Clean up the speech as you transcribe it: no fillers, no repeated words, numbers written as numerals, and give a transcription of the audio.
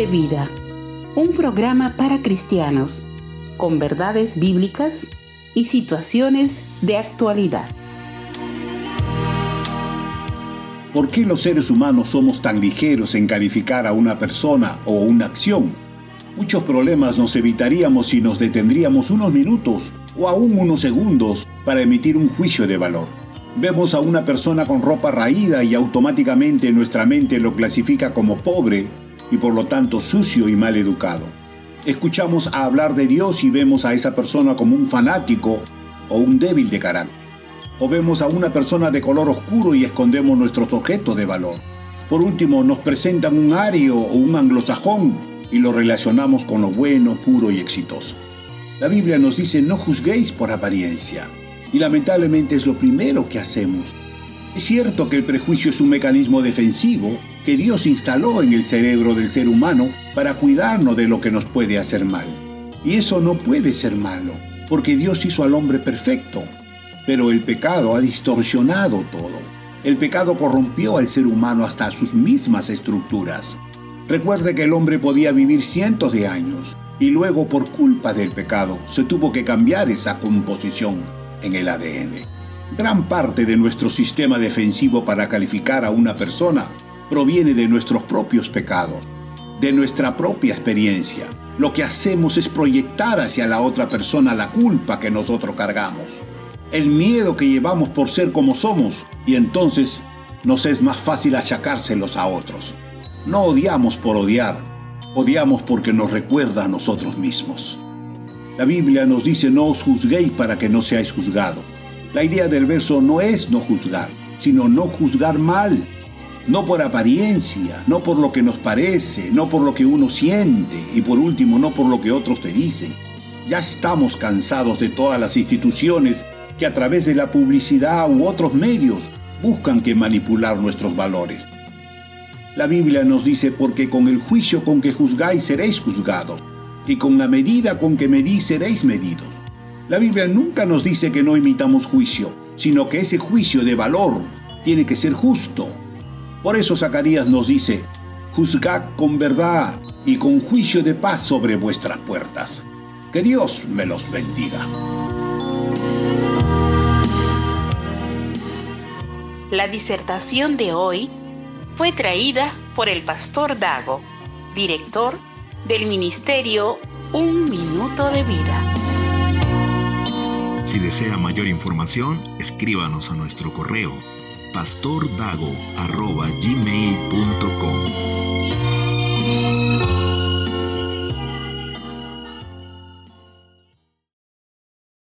de Vida, un programa para cristianos, con verdades bíblicas y situaciones de actualidad. ¿Por qué los seres humanos somos tan ligeros en calificar a una persona o una acción? Muchos problemas nos evitaríamos si nos detendríamos unos minutos o aún unos segundos para emitir un juicio de valor. Vemos a una persona con ropa raída y automáticamente nuestra mente lo clasifica como pobre y por lo tanto sucio y mal educado. Escuchamos a hablar de Dios y vemos a esa persona como un fanático o un débil de carácter. O vemos a una persona de color oscuro y escondemos nuestros objetos de valor. Por último, nos presentan un ario o un anglosajón y lo relacionamos con lo bueno, puro y exitoso. La Biblia nos dice: no juzguéis por apariencia. Y lamentablemente es lo primero que hacemos. Es cierto que el prejuicio es un mecanismo defensivo que Dios instaló en el cerebro del ser humano para cuidarnos de lo que nos puede hacer mal. Y eso no puede ser malo, porque Dios hizo al hombre perfecto. Pero el pecado ha distorsionado todo. El pecado corrompió al ser humano hasta sus mismas estructuras. Recuerde que el hombre podía vivir cientos de años y luego, por culpa del pecado, se tuvo que cambiar esa composición en el ADN. Gran parte de nuestro sistema defensivo para calificar a una persona proviene de nuestros propios pecados, de nuestra propia experiencia. Lo que hacemos es proyectar hacia la otra persona la culpa que nosotros cargamos, el miedo que llevamos por ser como somos, y entonces nos es más fácil achacárselos a otros. No odiamos por odiar, odiamos porque nos recuerda a nosotros mismos. La Biblia nos dice: no os juzguéis para que no seáis juzgados. La idea del verso no es no juzgar, sino no juzgar mal. No por apariencia, no por lo que nos parece, no por lo que uno siente y por último no por lo que otros te dicen. Ya estamos cansados de todas las instituciones que a través de la publicidad u otros medios buscan que manipular nuestros valores. La Biblia nos dice: porque con el juicio con que juzgáis seréis juzgados, y con la medida con que medís seréis medidos. La Biblia nunca nos dice que no imitamos juicio, sino que ese juicio de valor tiene que ser justo. Por eso Zacarías nos dice: juzgad con verdad y con juicio de paz sobre vuestras puertas. Que Dios me los bendiga. La disertación de hoy fue traída por el pastor Dago, director del ministerio Un Minuto de Vida. Si desea mayor información, escríbanos a nuestro correo pastordago@gmail.com.